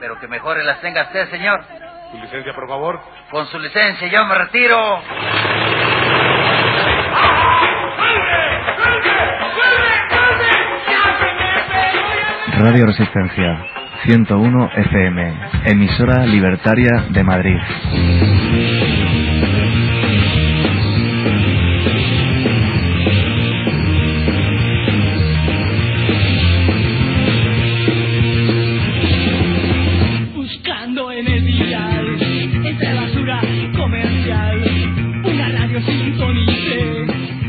pero que mejores las tenga usted, señor. ¿Su licencia, por favor? Con su licencia, yo me retiro. Radio Resistencia, 101 FM, emisora libertaria de Madrid. Buscando en el dial, entre basura comercial, una radio sintonice.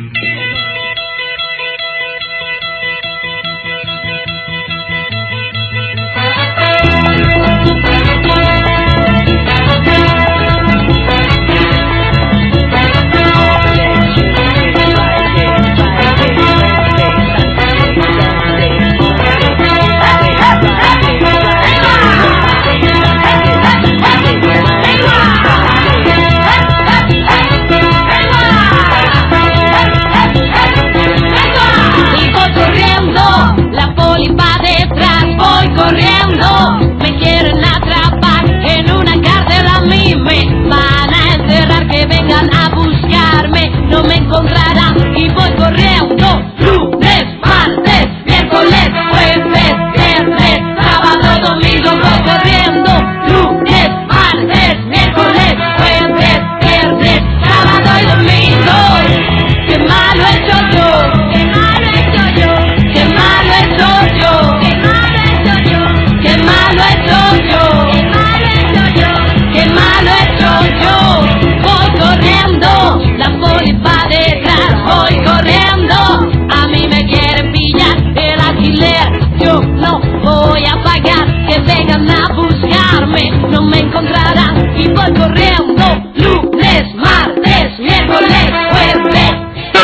Corriendo, me quieren atrapar en una cárcel, a mí me van a encerrar, que vengan a buscarme, no me encontrarán y voy corriendo. Lunes, martes, miércoles, jueves, viernes, sábado y domingo voy corriendo. Lunes, martes, miércoles, jueves, viernes, sábado y domingo. Qué malo he hecho yo, qué malo he hecho yo, qué malo he hecho yo, qué malo he hecho yo. Qué malo he hecho yo, qué malo he hecho yo, qué malo he hecho yo. Voy corriendo, la poli va detrás, voy corriendo. A mí me quieren pillar el alquiler, yo no voy a pagar, que vengan a buscarme, no me encontrarán y voy corriendo. Lunes, martes, miércoles, jueves.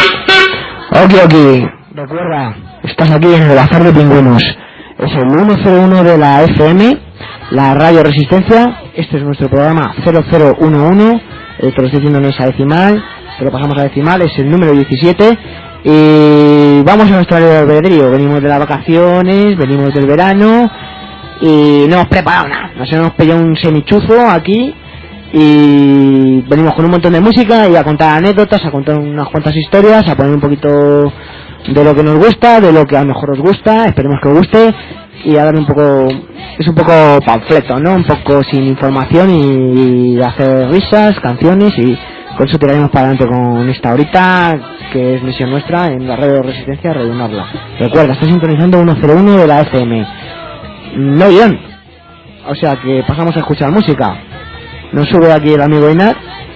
Ok, recuerda, estás aquí en el Bazar de Pingüinos. Es el 101 de la FM, la Radio Resistencia. Este es nuestro programa 0011. Te lo estoy diciendo no es a decimal, te lo pasamos a decimal, es el número 17. Y vamos a nuestro área de albedrío. Venimos de las vacaciones, venimos del verano y no hemos preparado nada. Nos hemos pillado un semichuzo aquí y venimos con un montón de música y a contar anécdotas, a contar unas cuantas historias, a poner un poquito de lo que nos gusta, de lo que a lo mejor os gusta, esperemos que os guste, y a dar un poco, es un poco panfleto, ¿no? Un poco sin información y hacer risas, canciones, y con eso tiraremos para adelante con esta horita, que es misión nuestra en la Radio Resistencia, rellenarla. Recuerda, está sintonizando 101 de la FM. No guión. O sea que pasamos a escuchar música. Nos sube aquí el amigo Inar.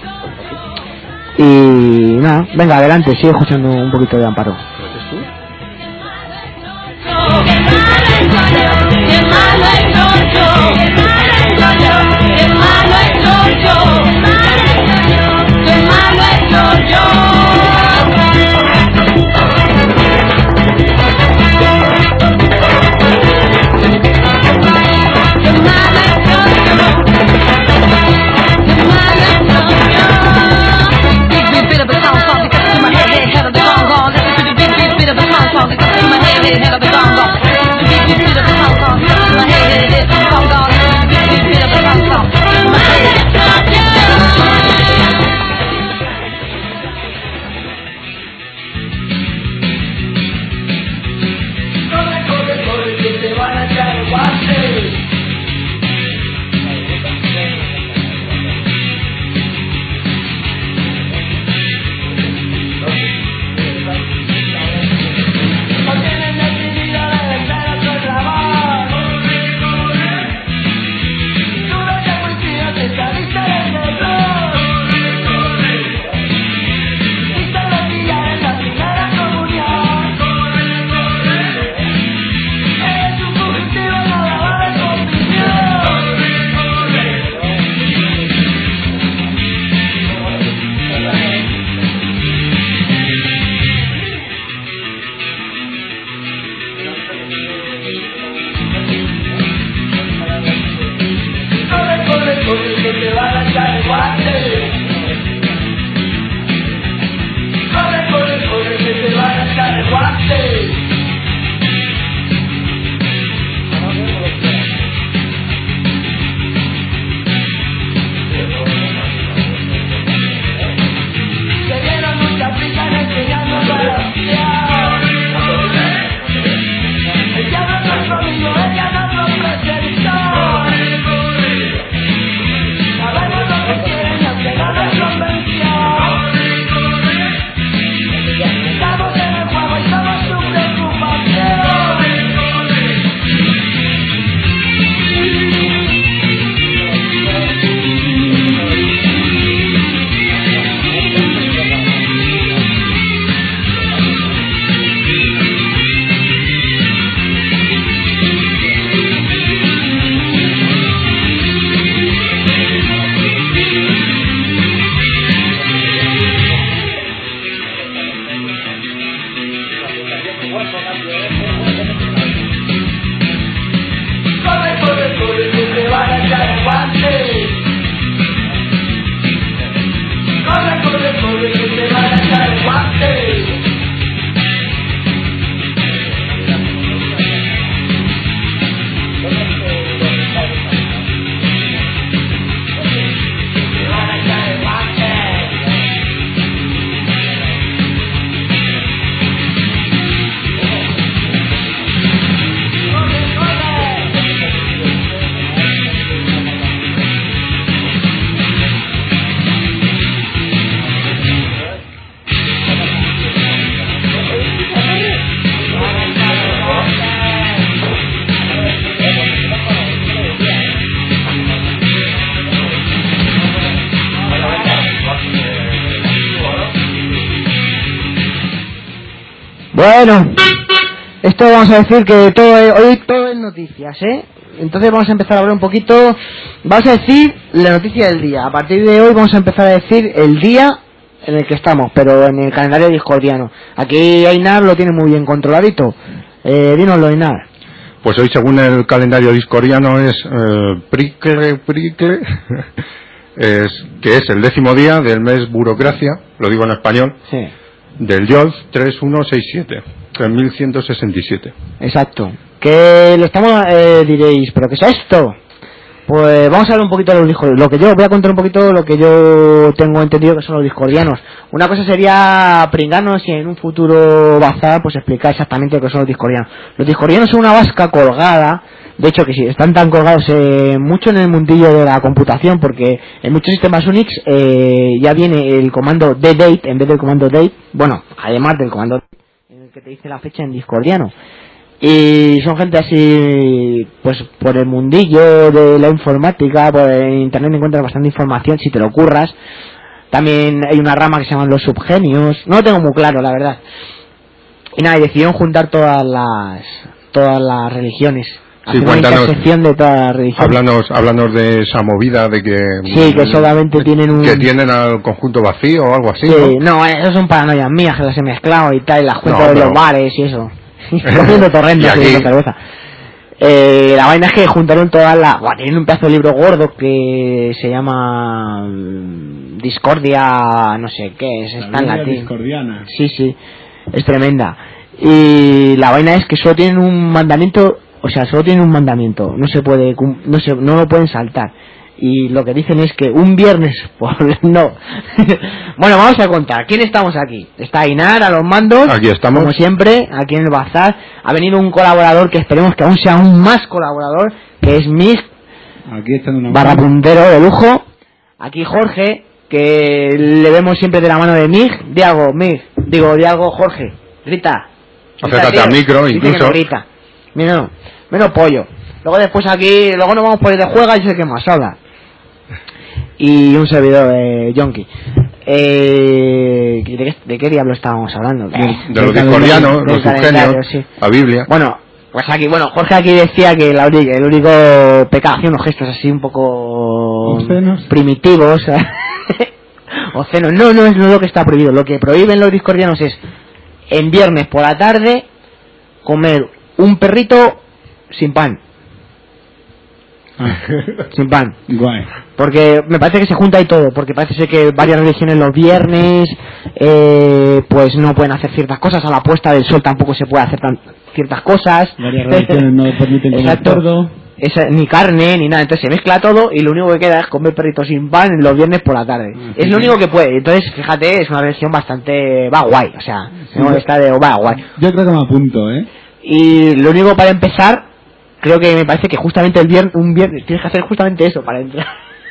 Y nada, venga, adelante, sigue escuchando un poquito de Amparo. Big bit of a sound, something to my head, head of the long haul. Listen to the big Bueno, esto vamos a decir que hoy todo es noticias, ¿eh? Entonces vamos a empezar a hablar un poquito, vamos a decir la noticia del día. A partir de hoy vamos a empezar a decir el día en el que estamos, pero en el calendario discordiano. Aquí Einar lo tiene muy bien controladito. Dínoslo, Einar. Pues hoy, según el calendario discordiano, es Pricle, que es el 10º día del mes burocracia, lo digo en español, sí, del Yolf 3167, 3167. Exacto. Que lo estamos, diréis, ¿pero qué es esto? Pues vamos a hablar un poquito de los discordianos. Voy a contar un poquito lo que yo tengo entendido que son los discordianos. Una cosa sería pringarnos y en un futuro bazar pues explicar exactamente lo que son los discordianos. Los discordianos son una vasca colgada, de hecho que sí, están tan colgados mucho en el mundillo de la computación, porque en muchos sistemas Unix ya viene el comando ddate en vez del comando date, bueno, además del comando en el que te dice la fecha en discordiano. Y son gente así, pues por el mundillo de la informática, por internet encuentras bastante información si te lo curras. También hay una rama que se llaman los subgenios, no lo tengo muy claro la verdad. Y nada, y decidieron juntar todas las religiones. Sí, cuéntanos, sección de todas las religiones. Háblanos de esa movida de que... Sí, que solamente tienen que tienen al conjunto vacío o algo así, sí, ¿no? Eso son paranoias mías, que las he mezclado y tal, y las cuento de los bares y eso. Cogiendo torrendos y cerveza. La vaina es que juntaron todas las... Bueno, tienen un pedazo de libro gordo que se llama Discordia, no sé qué es, está en latín. Discordiana. Sí, es tremenda. Y la vaina es que solo tienen un mandamiento, no se puede, no lo pueden saltar. Y lo que dicen es que un viernes, pues no. Bueno, vamos a contar. ¿Quién estamos aquí? Está Einar a los mandos. Aquí estamos. Como siempre, aquí en el bazar. Ha venido un colaborador que esperemos que aún sea aún más colaborador, que es Mig. Aquí está una barrapuntero de lujo. Aquí Jorge, que le vemos siempre de la mano de Mig. Di algo, Jorge. Grita. Acércate al micro, dice incluso. Que no grita. Menos pollo. Luego después aquí, luego nos vamos por el de juega y sé que más habla. Y un servidor Yonki. ¿De qué diablo estábamos hablando? De los discordianos, los subgenios, sí. La Biblia. Bueno, pues aquí, Jorge aquí decía que el único pecado, hacía unos gestos así un poco obscenos, primitivos. Obscenos. No es lo que está prohibido. Lo que prohíben los discordianos es en viernes por la tarde comer un perrito sin pan. Sin pan. Guay. Porque me parece que se junta y todo, porque parece ser que varias religiones los viernes pues no pueden hacer ciertas cosas, a la puesta del sol tampoco se puede hacer ciertas cosas. Varias religiones no permiten comer cerdo, ni carne ni nada, entonces se mezcla todo y lo único que queda es comer perritos sin pan los viernes por la tarde. Es lo único que puede, entonces fíjate, es una religión bastante va guay, o sea, está de va guay. Yo creo que me apunto, Y lo único para empezar, creo que me parece que justamente un viernes tienes que hacer justamente eso para entrar.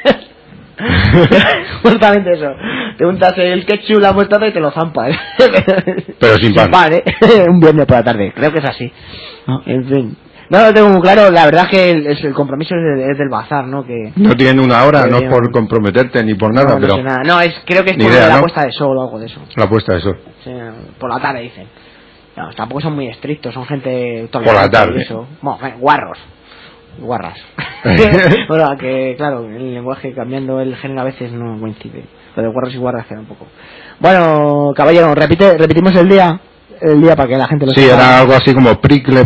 Justamente eso. Te untas el ketchup, la mostaza y te lo zampas. Pero sin pan. Un viernes por la tarde, creo que es así. En fin. No lo tengo muy claro, la verdad es que el compromiso es del bazar, ¿no? Que no tienen una hora, no es por comprometerte ni por nada, pero... No sé nada. No, creo que es por la puesta de sol o algo de eso. La puesta de sol. Sí, por la tarde dicen. No, tampoco son muy estrictos, son gente... Por la tarde. Eso. Bueno, guarras. Bueno, que claro, el lenguaje cambiando el género a veces no coincide. Lo de guarros y guarras queda un poco. Bueno, caballero, repetimos el día para que la gente lo sepa. Sí, era algo así como pricle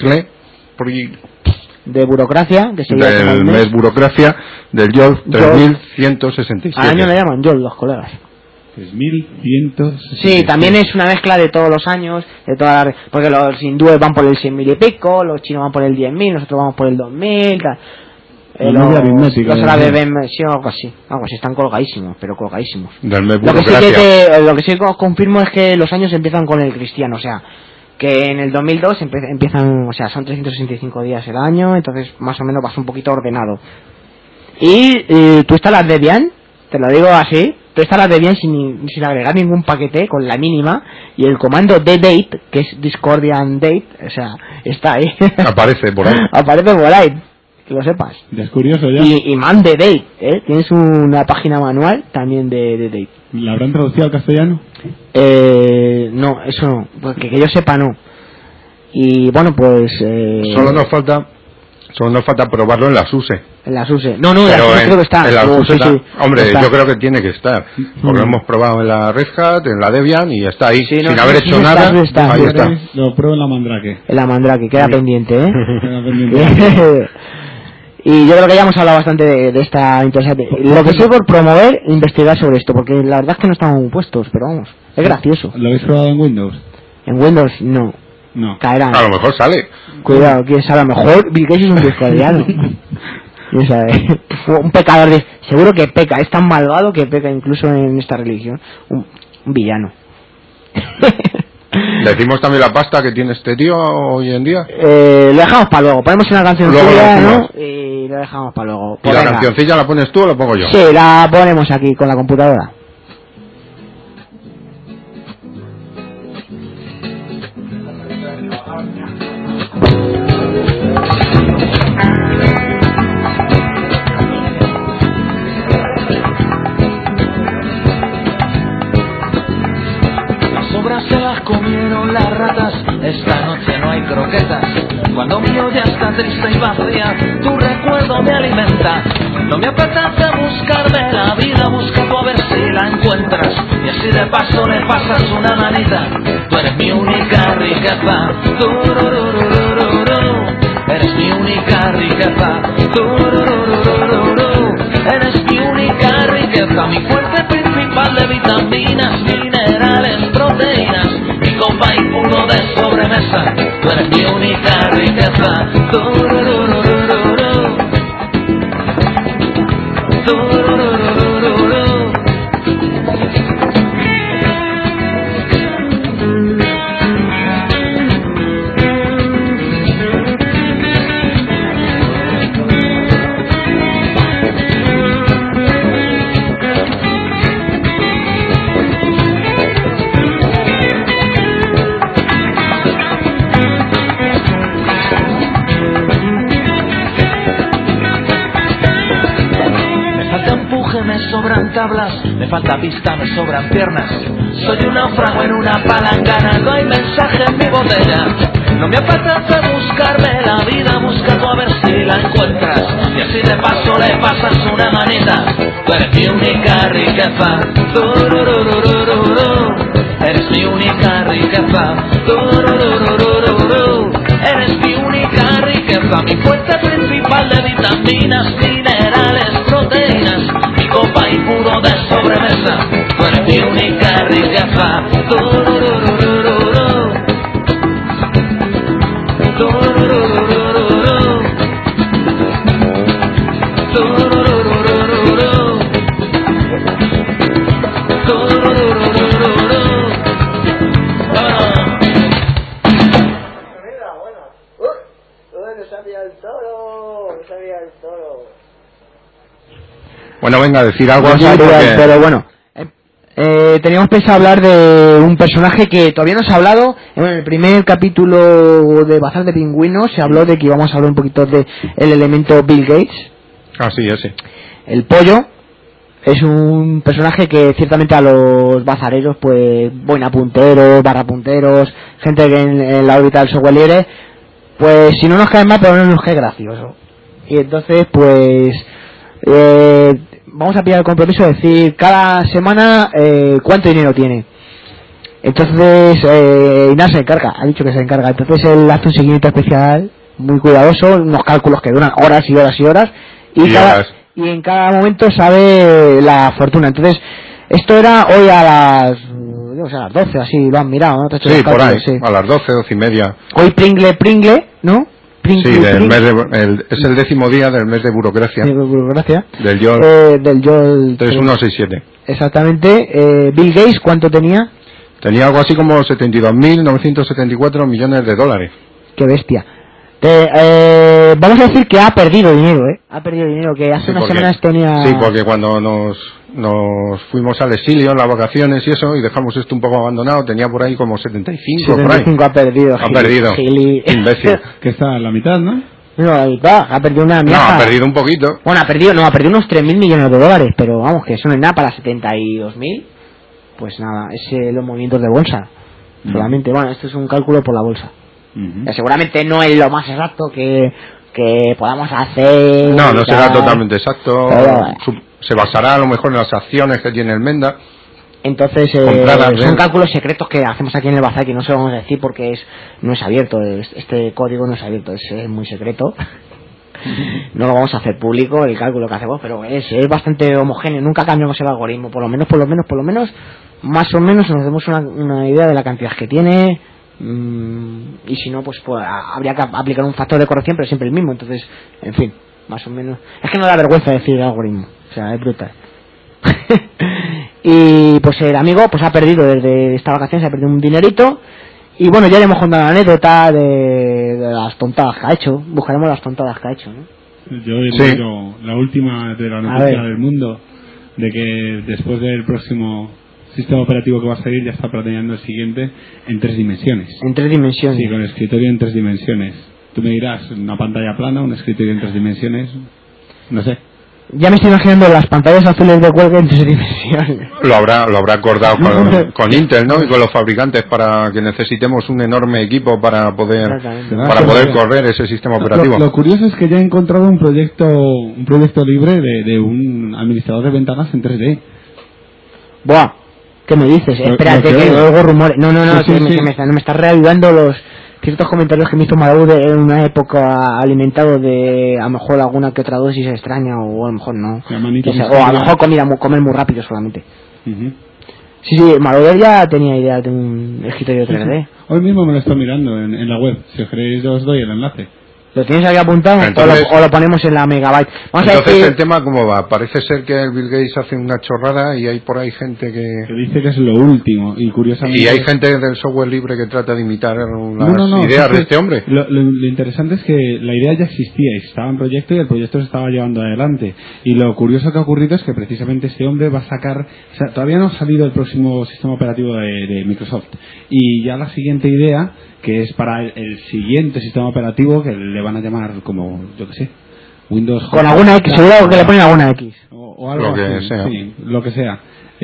de burocracia, que sería del mes burocracia del Yolf 3167. Al año le llaman Yolf los colegas. 3167. Sí, también es una mezcla de todos los años, de todas las, porque los hindúes van por el 100.000 y pico, los chinos van por el 10.000, nosotros vamos por el 2.000, tal. Los árabes ven, sí, algo así, están colgadísimos, pero colgadísimos. Del mes lo que sí que os confirmo es que los años empiezan con el cristiano, o sea, que en el 2002 empiezan, o sea, son 365 días el año, entonces más o menos vas un poquito ordenado. Y tú instalas Debian, te lo digo así, tú instalas Debian sin agregar ningún paquete, con la mínima, y el comando ddate, que es Discordian Date, o sea, está ahí. Aparece por ahí. Aparece por ahí. que lo sepas. Ya es curioso ya. Y Man the Date, tienes una página manual también de Date. ¿La habrán traducido al castellano? No, eso no, porque que yo sepa no. Y bueno, pues... Solo nos falta probarlo en la SUSE. En la SUSE. No, en la SUSE creo que está. En la SUSE sí. Hombre, está. yo creo que tiene que estar. Porque lo hemos probado en la Red Hat, en la Debian y está ahí. Sí, sin haber hecho nada, ahí está. Lo pruebo en la Mandrake. En la Mandrake, queda pendiente, Queda pendiente. Y yo creo que ya hemos hablado bastante de esta interesante. Lo que sé por promover, investigar sobre esto, porque la verdad es que no estamos puestos, pero vamos, es gracioso. ¿Lo habéis probado en Windows? En Windows no. No. Caerán. A lo mejor sale. Cuidado, quién sabe, a lo mejor Bill Gates es un discordiano. ¿Quién sabe? Un pecador seguro que peca, es tan malvado que peca incluso en esta religión. Un villano. Decimos también la pasta que tiene este tío hoy en día. Lo dejamos para luego, ponemos una canción Luego suya, lo ¿no? Y lo dejamos para luego. ¿Y Pues la venga. cancioncilla la pones tú o la pongo yo? Sí, la ponemos aquí con la computadora. Se las comieron las ratas, esta noche no hay croquetas. Cuando mi olla está triste y vacía, tu recuerdo me alimenta. No me apetece buscarme la vida, busca tú a ver si la encuentras. Y así de paso le pasas una manita. Tú eres mi única riqueza. Tururururururu. Eres mi única riqueza. Tururururururu. Eres mi única riqueza, mi fuente principal de vitaminas, minerales, proteínas, mi copa y puro de sobremesa. Tú eres mi única riqueza. Tururururururu. Tururururururu. Me sobran tablas, me falta pista, me sobran piernas. Soy un náufrago en una palangana, no hay mensaje en mi botella. No me apetece buscarme la vida, busca tú a ver si la encuentras. Y así de paso le pasas una manita. Tú eres mi única riqueza. Tururururururu. Eres mi única riqueza. Tururururururu. Eres mi única riqueza, mi fuente principal de vitaminas, minerales, proteínas, mi copa y puro de sobremesa. Tú eres mi única riqueza. Tururururururu. Tururururururu. Tururururururu. Tururururururu. Bueno, venga, decir algo No así sabía, porque... pero bueno. Teníamos pensado hablar de un personaje que todavía no se ha hablado. En el primer capítulo de Bazar de Pingüinos se habló de que íbamos a hablar un poquito de el elemento Bill Gates. Ah, sí, ese. El pollo es un personaje que ciertamente a los bazareros, pues, buenapunteros, barrapunteros, gente que en la órbita del software libre, pues si no nos cae mal, pero no nos cae gracioso. Y entonces, pues... vamos a pillar el compromiso de decir cada semana cuánto dinero tiene. Entonces Inar se encarga, ha dicho que se encarga. Entonces él hace un seguimiento especial muy cuidadoso, unos cálculos que duran horas y horas y horas y en cada momento sabe la fortuna. Entonces esto era hoy a las 12 así, lo han mirado, ¿no? Sí, por ahí, sí. A las 12, 12 y media. Hoy Pringle, ¿no? Sí, del mes es el 10º día del mes de burocracia. Del YOL 3167. Exactamente. Bill Gates, ¿cuánto tenía? Tenía algo así como 72.974 millones de dólares. Qué bestia. Vamos a decir que ha perdido dinero, Ha perdido dinero, que hace unas semanas tenía... Sí, porque cuando nos fuimos al exilio en las vacaciones y eso, y dejamos esto un poco abandonado, tenía por ahí como 75 por ahí. Ha perdido. Ha perdido. Gili. Imbécil. Que está a la mitad, ¿no? No, ha perdido una miaja. No, ha perdido un poquito. Bueno, ha perdido unos 3.000 millones de dólares, pero vamos, que eso no es nada para 72.000. Pues nada, es los movimientos de bolsa. Solamente, bueno, esto es un cálculo por la bolsa. Seguramente no es lo más exacto que podamos hacer. No será totalmente exacto. Pero, se basará a lo mejor en las acciones que tiene el Menda. Entonces son cálculos secretos que hacemos aquí en el bazar, que no se vamos a decir porque no es abierto. Este código no es abierto, es muy secreto. No lo vamos a hacer público el cálculo que hacemos, pero es bastante homogéneo. Nunca cambiamos el algoritmo, por lo menos más o menos nos demos una idea de la cantidad que tiene. Y si no, pues habría que aplicar un factor de corrección, pero siempre el mismo. Entonces, en fin, más o menos. Es que no da vergüenza decir el algoritmo, o sea, es brutal. Y pues el amigo pues ha perdido desde esta vacación, se ha perdido un dinerito. Y bueno, ya le hemos contado la anécdota de las tontadas que ha hecho. Buscaremos las tontadas que ha hecho, ¿no? Yo he leído la última de la noticia del mundo, de que después del próximo sistema operativo que va a salir ya está planeando el siguiente en 3 dimensiones. En 3 dimensiones. Sí, con escritorio en 3 dimensiones. Tú me dirás, una pantalla plana, un escritorio en 3 dimensiones, no sé. Ya me estoy imaginando las pantallas azules de cuelga en 3 dimensiones. Lo habrá acordado con Intel, ¿no? Y con los fabricantes para que necesitemos un enorme equipo para poder correr ese sistema operativo. Lo curioso es que ya he encontrado un proyecto libre de un administrador de ventanas en 3D. Buah, ¿qué me dices? Espérate, que luego rumores. No, me estás reavivando ciertos comentarios que me hizo Maduro en una época alimentado de a lo mejor alguna que otra dosis extraña, o a lo mejor no, o a lo mejor comer muy rápido solamente. Sí, Maduro ya tenía idea de un escritorio 3D. Hoy mismo me lo estoy mirando en la web. Si os queréis os doy el enlace. ¿Lo tienes ahí apuntado? Entonces, o lo ponemos en la megabyte. Entonces el tema cómo va. Parece ser que el Bill Gates hace una chorrada y hay por ahí gente que dice que es lo último, y curiosamente... Y hay gente del software libre que trata de imitar las ideas de este hombre. Lo interesante es que la idea ya existía, estaba en proyecto y el proyecto se estaba llevando adelante. Y lo curioso que ha ocurrido es que precisamente este hombre va a sacar... O sea, todavía no ha salido el próximo sistema operativo de Microsoft. Y ya la siguiente idea, que es para el siguiente sistema operativo, que le van a llamar como, yo que sé, Windows... Con alguna X, seguro que le ponen alguna X. O algo así, sí, lo que sea.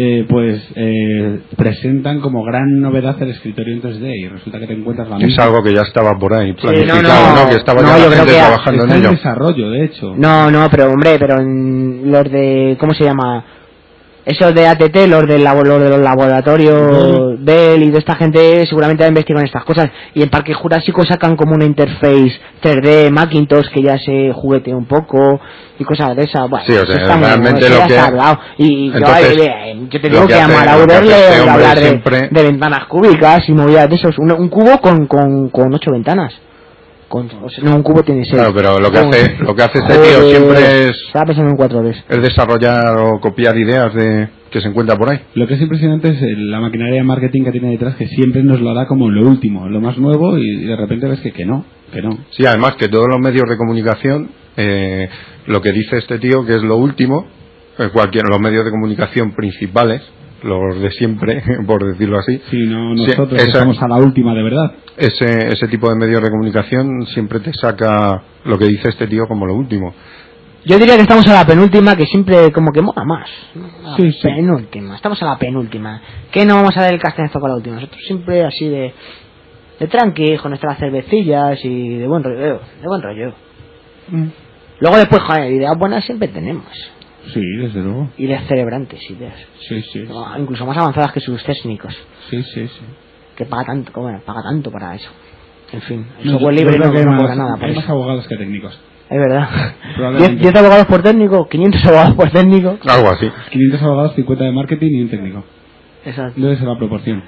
Presentan como gran novedad el escritorio en 3D y resulta que te encuentras la misma. Es algo que ya estaba por ahí planificado, que estaba ya la gente trabajando en ello. En desarrollo, de hecho. Pero en los de... ¿Cómo se llama? Esos de ATT, los de los laboratorios Bell y de esta gente seguramente va a investigar en estas cosas. Y en Parque Jurásico sacan como una interface 3D Macintosh que ya se juguetea un poco y cosas de esas. Bueno, sí, o sea, realmente lo que... Y yo te digo que a Marauder le voy a hablar de ventanas cúbicas y movidas de esos. Un cubo con 8 ventanas. Un cubo tiene 6. Claro, pero lo que hace este tío siempre es... Estaba pensando en 4D. Es desarrollar o copiar ideas que se encuentra por ahí. Lo que es impresionante es la maquinaria de marketing que tiene detrás, que siempre nos lo da como lo último, lo más nuevo, y de repente ves que no. Sí, además que todos los medios de comunicación, lo que dice este tío que es lo último, los medios de comunicación principales, los de siempre, por decirlo así. Sí, nosotros estamos a la última de verdad. Ese tipo de medios de comunicación siempre te saca lo que dice este tío como lo último. Yo diría que estamos a la penúltima, que siempre como que mola más. Sí. Penúltima, estamos a la penúltima. ¿Qué no vamos a dar el castañazo con la última? Nosotros siempre así de tranqui, con nuestras cervecillas y de buen rollo. Luego después, ideas buenas siempre tenemos. Sí, desde luego. Y celebrantes ideas. Sí. Incluso más avanzadas que sus técnicos. Sí. Que paga tanto para eso. En fin, el software libre no cobra nada. Hay más abogados que técnicos. Es verdad. 10 abogados por técnico, 500 abogados por técnico. Algo así. 500 abogados, 50 de marketing y un técnico. Exacto. Debe ser la proporción.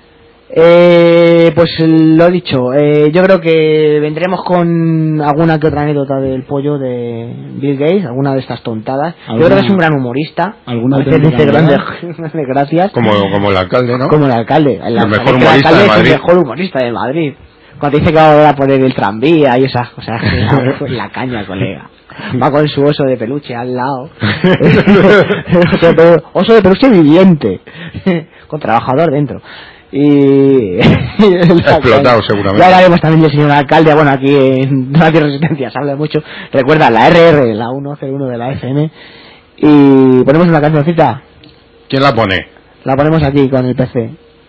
Pues lo dicho, yo creo que vendremos con alguna que otra anécdota del pollo de Bill Gates, alguna de estas tontadas. Yo creo que es un gran humorista. ¿Alguna dice grandes gracias. Como el alcalde, ¿no? Como el alcalde. El mejor humorista de Madrid. El mejor humorista de Madrid. Cuando dice que va a poner el tranvía y esas cosas, la caña, colega. Va con su oso de peluche al lado. Oso de peluche viviente. Con trabajador dentro. y explotado seguramente. Ya hablaremos también del señor alcalde. Bueno, aquí en Radio Resistencia se habla mucho. Recuerda la RR, la 101 de la FM. Y ponemos una cancioncita. ¿Quién la pone? La ponemos aquí con el PC.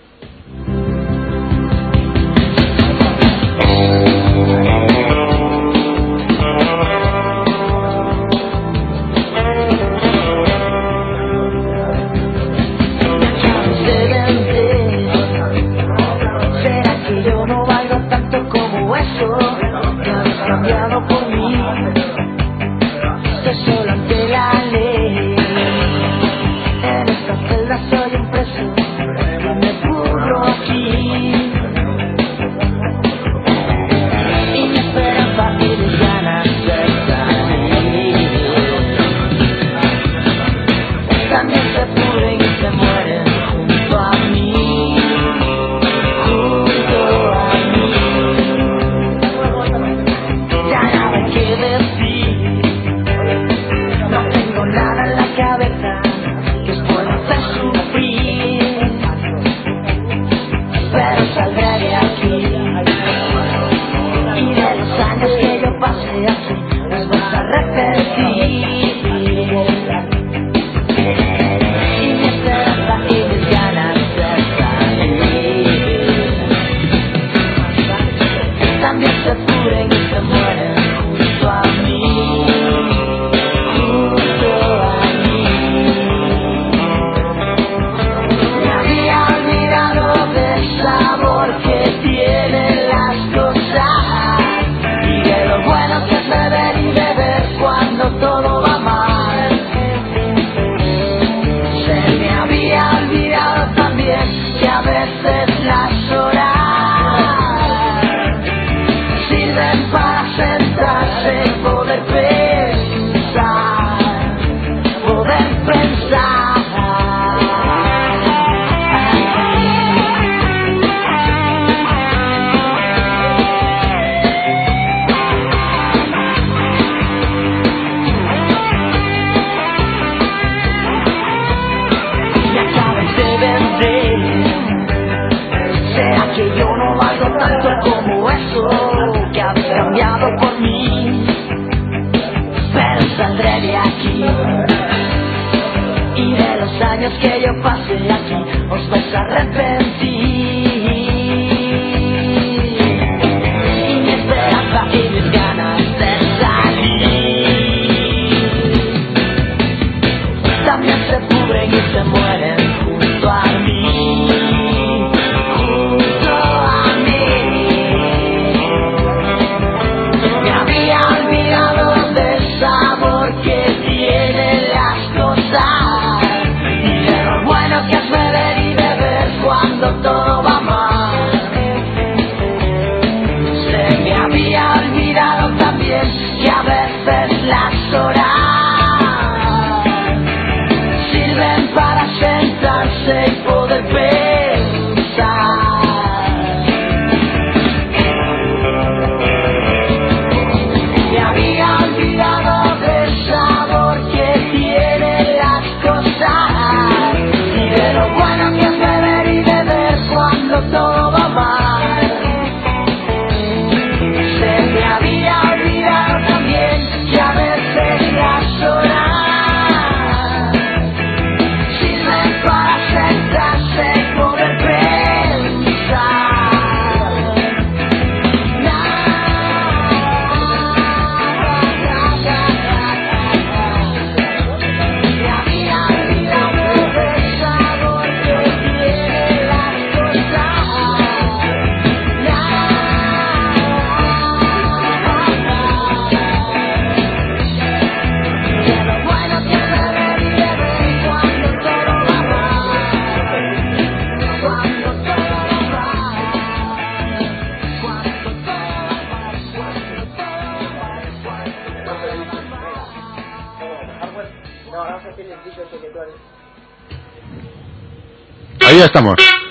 Ahí estamos.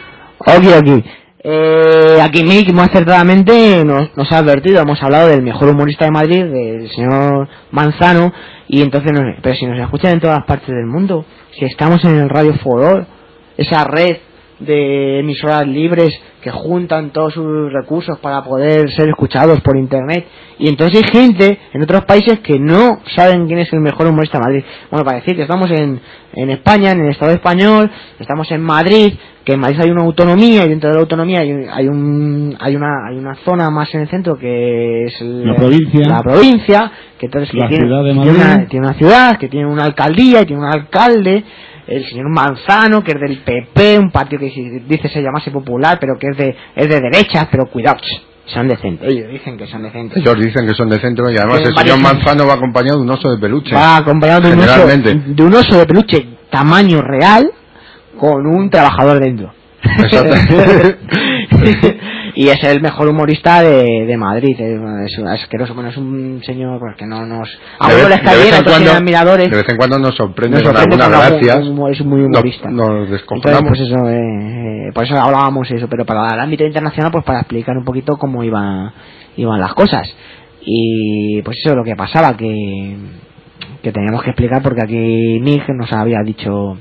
Aquí Mick muy acertadamente nos ha advertido. Hemos hablado del mejor humorista de Madrid, del señor Manzano, y entonces pero si nos escuchan en todas partes del mundo, si estamos en el Radio Foro, esa red de emisoras libres que juntan todos sus recursos para poder ser escuchados por internet, y entonces hay gente en otros países que no saben quién es el mejor humorista de Madrid. Bueno, para decir que estamos en España, en el Estado español, estamos en Madrid, que en Madrid hay una autonomía, y dentro de la autonomía hay una zona más en el centro que es la provincia, que entonces la que ciudad de Madrid tiene una ciudad, que tiene una alcaldía y tiene un alcalde, el señor Manzano, que es del PP, un partido que dice se llamase popular, pero que es de derechas, pero cuidados, son decentes. Ellos dicen que son decentes. Ellos dicen que son de centro, y además el señor Manzano va acompañado de un oso de peluche. Va acompañado de un oso de peluche tamaño real con un trabajador dentro. Exacto. Y es el mejor humorista de Madrid. Es asqueroso. Bueno, es un señor pues, que no nos... A uno les cae bien, a otros tienen admiradores. De vez en cuando nos sorprende con algunas gracias. Es muy humorista. Nos descojonamos. Entonces, pues eso, por eso hablábamos eso. Pero para el ámbito internacional, pues para explicar un poquito cómo iban las cosas. Y pues eso es lo que pasaba, que teníamos que explicar, porque aquí Nick nos había dicho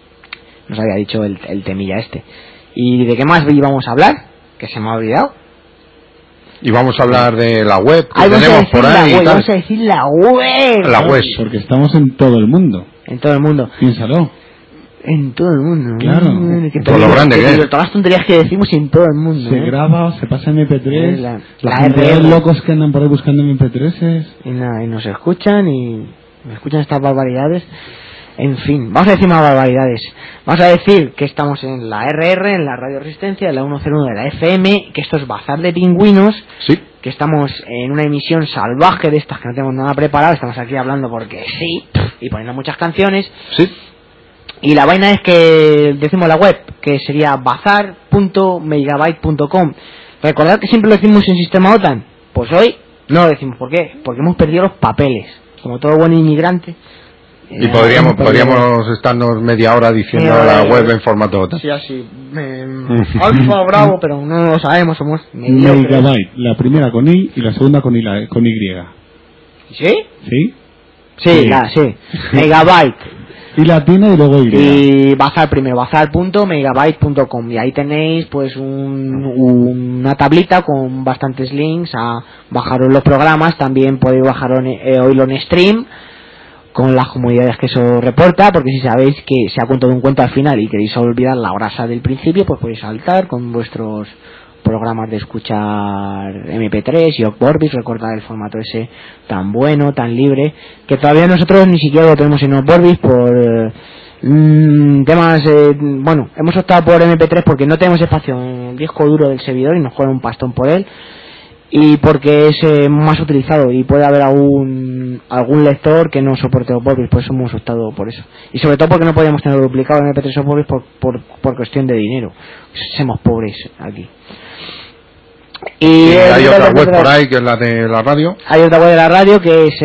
el temilla este. ¿Y de qué más íbamos a hablar? Que se me ha olvidado. Y vamos a hablar de la web que vamos tenemos por ahí. Vamos a decir la web. La web. Porque estamos en todo el mundo. En todo el mundo. Piénsalo. En todo el mundo. Claro. Por lo grande que es. Todas las tonterías que decimos en todo el mundo. Se graba, se pasa en MP3. La gente RR. locos que andan por ahí buscando MP3s. Y nada, y nos escuchan y escuchan estas barbaridades. En fin, vamos a decir más barbaridades. Vamos a decir que estamos en la RR, en la Radio Resistencia, en la 101 de la FM, que esto es Bazar de Pingüinos. Sí. Que estamos en una emisión salvaje de estas que no tenemos nada preparado, estamos aquí hablando porque sí, y poniendo muchas canciones. Sí. Y la vaina es que decimos la web, que sería bazar.megabyte.com. Recordad que siempre lo decimos en sistema OTAN. Pues hoy no lo decimos. ¿Por qué? Porque hemos perdido los papeles. Como todo buen inmigrante. Y podríamos estarnos media hora diciendo la web en formato OTAN. Sí, así. Alfa, bravo, pero no lo sabemos, somos Megabyte, la primera con I y la segunda con Y. ¿Sí? ¿Sí? Sí. Megabyte. Y latina y luego Y. Y bazar primero, bazar.megabyte.com. Y ahí tenéis pues una tablita con bastantes links a bajaros los programas. También podéis bajar oírlo en stream, con las comodidades que eso reporta, porque si sabéis que se ha contado un cuento al final y queréis olvidar la brasa del principio, pues podéis saltar con vuestros programas de escuchar MP3 y Orbis. Recordad el formato ese tan bueno, tan libre, que todavía nosotros ni siquiera lo tenemos en Orbis por temas, bueno, hemos optado por MP3 porque no tenemos espacio en el disco duro del servidor y nos juega un pastón por él, y porque es más utilizado y puede haber algún lector que no soporte Orbis, por eso hemos optado por eso, y sobre todo porque no podíamos tener duplicado en MP3 o Orbis por cuestión de dinero. Somos pobres aquí. Y hay otra web por ahí que es la de la radio. Hay otra web de la radio que es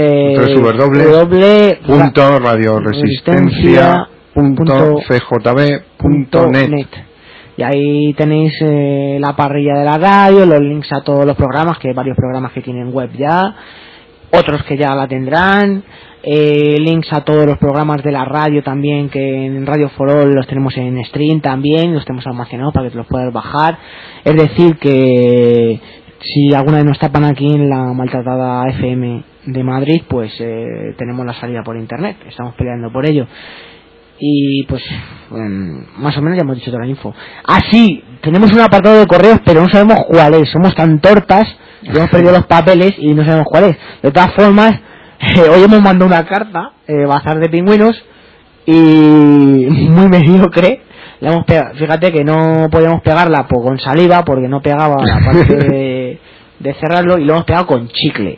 www.radioresistencia.cjb.net. Y ahí tenéis la parrilla de la radio, los links a todos los programas, que hay varios programas que tienen web ya, otros que ya la tendrán, links a todos los programas de la radio también, que en Radio For All los tenemos en stream también, los tenemos almacenados para que te los puedas bajar. Es decir que si alguna vez nos tapan aquí en la maltratada FM de Madrid, pues tenemos la salida por internet, estamos peleando por ello. Y pues más o menos ya hemos dicho toda la info. Sí, tenemos un apartado de correos, pero no sabemos cuál es. Somos tan tortas que hemos perdido los papeles y no sabemos cuál es. De todas formas, hoy hemos mandado una carta, Bazar de Pingüinos, y muy mediocre. Le hemos pegado, fíjate que no podíamos pegarla con saliva porque no pegaba la parte de cerrarlo, y lo hemos pegado con chicle.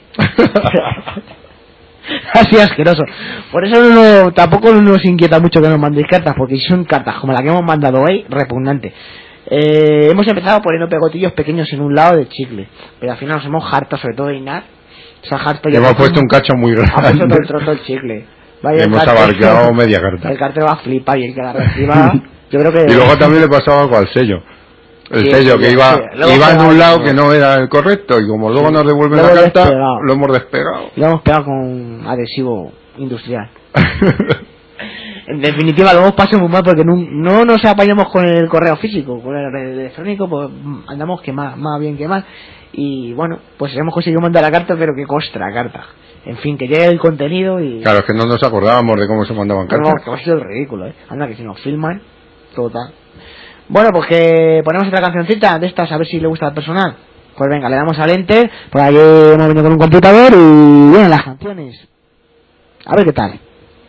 Así asqueroso. Por eso tampoco nos inquieta mucho que nos mandéis cartas, porque si son cartas como la que hemos mandado hoy, repugnante. Hemos empezado poniendo pegotillos pequeños en un lado de chicle, pero al final nos hemos harto, sobre todo de Inar. Hemos puesto un cacho muy grande. Ha puesto todo el trozo del chicle. Vaya, hemos abarcado media carta. El cartero va a flipar, y el que la reciba, yo creo que... Y luego también le pasaba algo al sello. El sello que iba en un lado que no era el correcto, y como luego nos devuelven la carta, lo hemos despegado. Lo hemos pegado con adhesivo industrial. En definitiva lo hemos pasado muy mal porque no nos apañamos con el correo físico, con el electrónico, pues andamos que más bien que mal. Y bueno, pues hemos conseguido mandar la carta, pero que costra carta. En fin, que llegue el contenido y... Claro, es que no nos acordábamos de cómo se mandaban cartas. No, que va a ser ridículo, Anda, que si nos filman, total. Bueno, pues que ponemos otra cancioncita de estas, a ver si le gusta al personal. Pues venga, le damos al enter, por aquí hemos venido con un computador y vienen las canciones. A ver qué tal.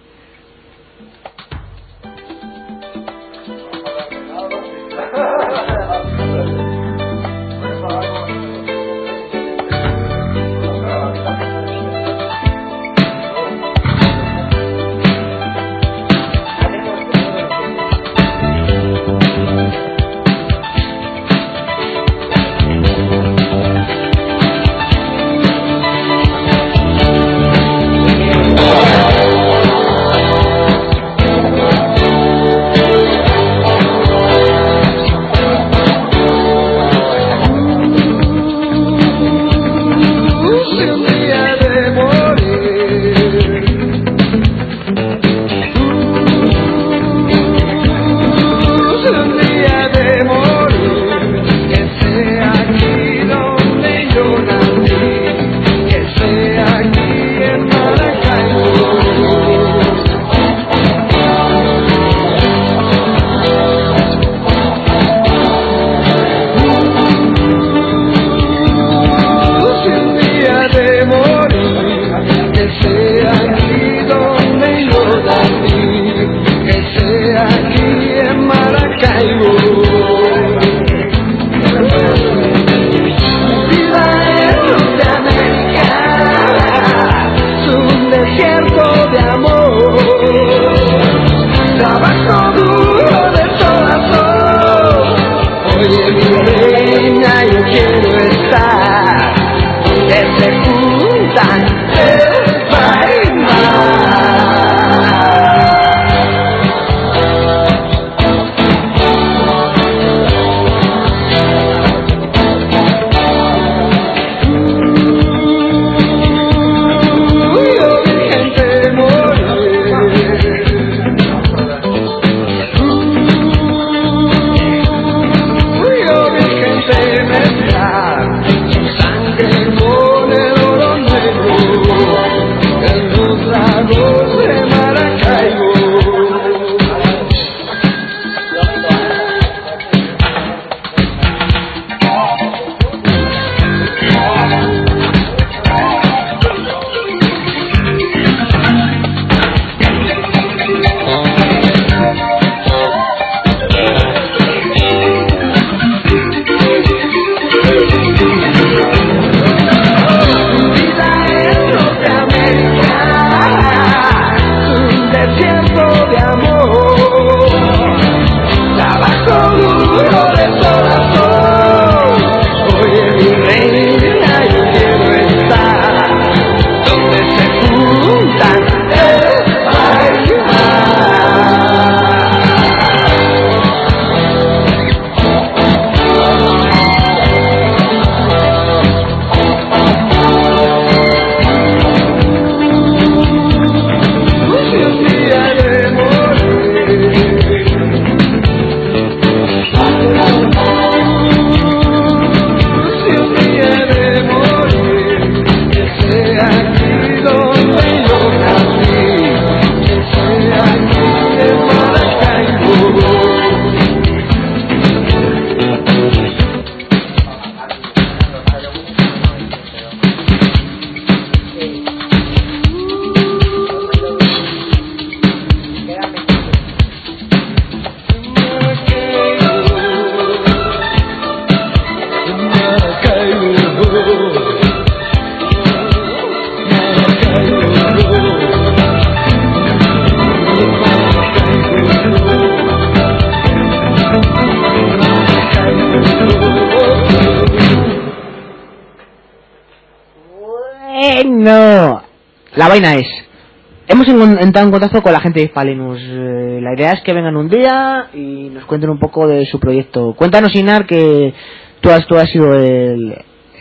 Bueno, la vaina es, hemos entrado en contacto con la gente de Hispalenus. La idea es que vengan un día y nos cuenten un poco de su proyecto. Cuéntanos, Inar, que tú has sido el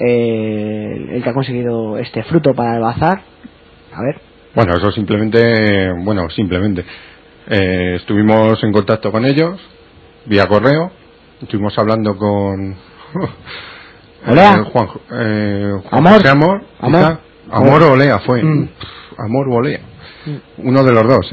que ha conseguido este fruto para el bazar. A ver. Bueno, eso simplemente, Estuvimos en contacto con ellos vía correo, estuvimos hablando con Juan José Amor o Olea fue. Amor o Olea, uno de los dos.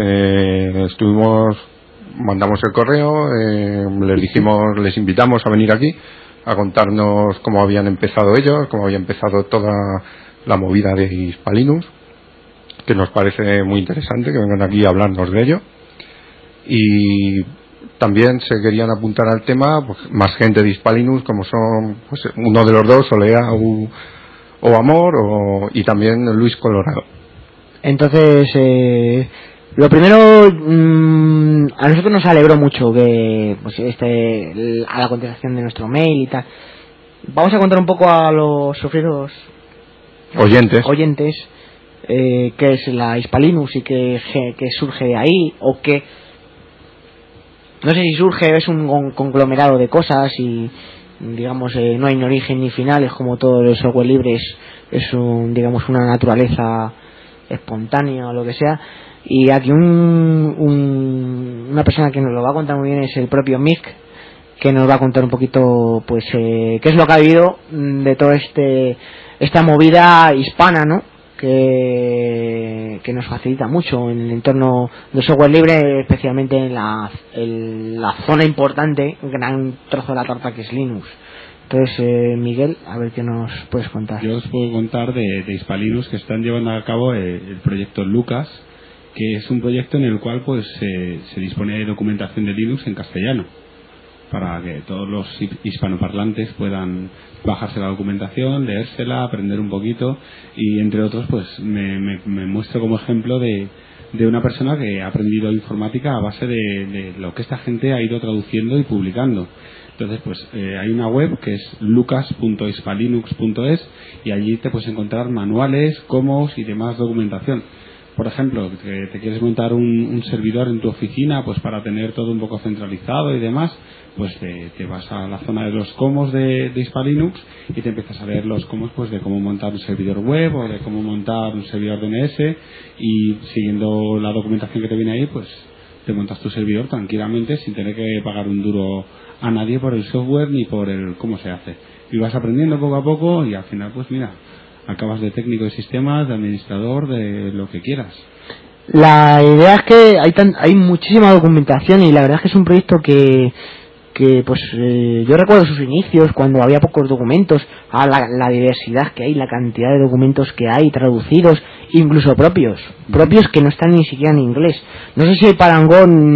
Mandamos el correo, les invitamos a venir aquí a contarnos cómo habían empezado ellos, cómo había empezado toda la movida de Hispalinux, que nos parece muy interesante que vengan aquí a hablarnos de ello. Y también se querían apuntar al tema pues, más gente de Hispalinux, como son pues, uno de los dos, Olea o Amor, y también Luis Colorado. Entonces, lo primero, a nosotros nos alegró mucho que pues, a la contestación de nuestro mail y tal. Vamos a contar un poco a los sufridos oyentes qué es la Hispalinux y qué surge de ahí, o qué, no sé si surge, es un conglomerado de cosas y digamos no hay ni origen ni final, es como todos los software libres, es digamos una naturaleza espontánea o lo que sea. Y aquí una persona que nos lo va a contar muy bien es el propio Mick, que nos va a contar un poquito pues qué es lo que ha vivido de toda esta movida hispana, ¿no? Que nos facilita mucho en el entorno del software libre, especialmente en la zona importante, un gran trozo de la tarta que es Linux. Entonces, Miguel, a ver qué nos puedes contar. Yo os puedo contar de Hispalinux, que están llevando a cabo el proyecto Lucas, que es un proyecto en el cual pues se dispone de documentación de Linux en castellano, para que todos los hispanoparlantes puedan bajarse la documentación, leérsela, aprender un poquito, y entre otros pues me muestro como ejemplo de una persona que ha aprendido informática a base de lo que esta gente ha ido traduciendo y publicando. Entonces pues hay una web que es lucas.hispalinux.es, y allí te puedes encontrar manuales, comos y demás documentación. Por ejemplo, que te quieres montar un servidor en tu oficina pues para tener todo un poco centralizado y demás, pues te vas a la zona de los comos de Hispalinux y te empiezas a leer los comos pues de cómo montar un servidor web o de cómo montar un servidor DNS, y siguiendo la documentación que te viene ahí pues te montas tu servidor tranquilamente sin tener que pagar un duro a nadie por el software ni por el cómo se hace, y vas aprendiendo poco a poco y al final pues mira, acabas de técnico de sistemas, de administrador, de lo que quieras. La idea es que hay muchísima documentación, y la verdad es que es un proyecto que pues yo recuerdo sus inicios cuando había pocos documentos, a la diversidad que hay, la cantidad de documentos que hay traducidos, incluso propios que no están ni siquiera en inglés. No sé si hay parangón